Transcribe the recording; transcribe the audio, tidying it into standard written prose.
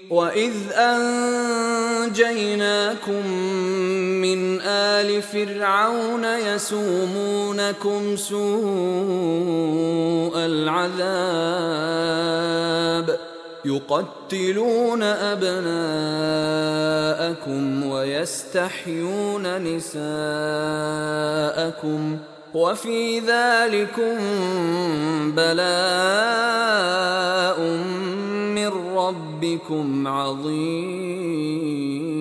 وَإِذْ أَنجَيْنَاكُم مِّنْ آلِ فِرْعَوْنَ يَسُومُونَكُمْ سُوءَ الْعَذَابِ يُقَتِّلُونَ أَبْنَاءَكُمْ وَيَسْتَحْيُونَ نِسَاءَكُمْ ۚ وَفِي ذَٰلِكُم بَلَاءٌ مِّن رَّبِّكُمْ عَظِيمٌ.